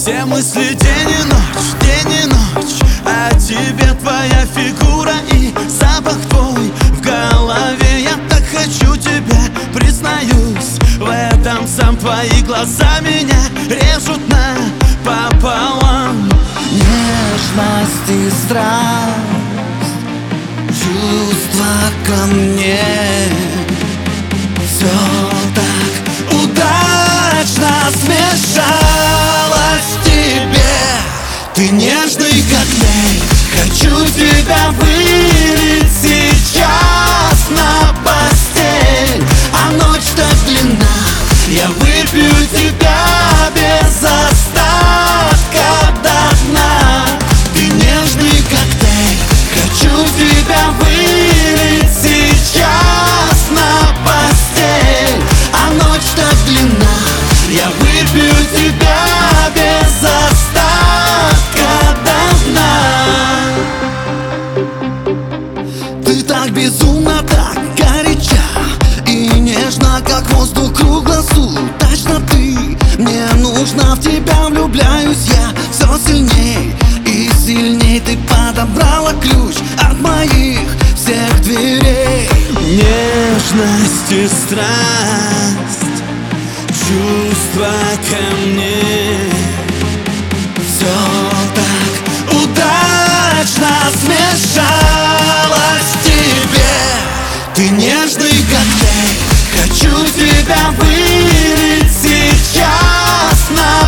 Все мысли день и ночь, день и ночь о тебе, твоя фигура и запах твой в голове. Я так хочу тебя, признаюсь в этом сам. Твои глаза меня режут напополам. Нежность и страсть, чувства ко мне, все так удачно смешалось в тебе. Ты нежный коктейль, хочу тебя вылить сейчас на постель. А ночь так длинна, я выпью тебя без остатка до дна. Ты нежный коктейль, хочу тебя вылить сейчас на постель. А ночь так длинна, я выпью тебя без остатка до дна. Ты так безумно, так горяча и нежно, как воздух круглосуточно. Ты мне нужна, в тебя влюбляюсь я все сильней и сильней. Ты подобрала ключ от моих всех дверей. Нежность и страсть, чувства ко мне, Все так удачно смешалось в тебе. Ты нежный коктейль, хочу тебя вылить сейчас на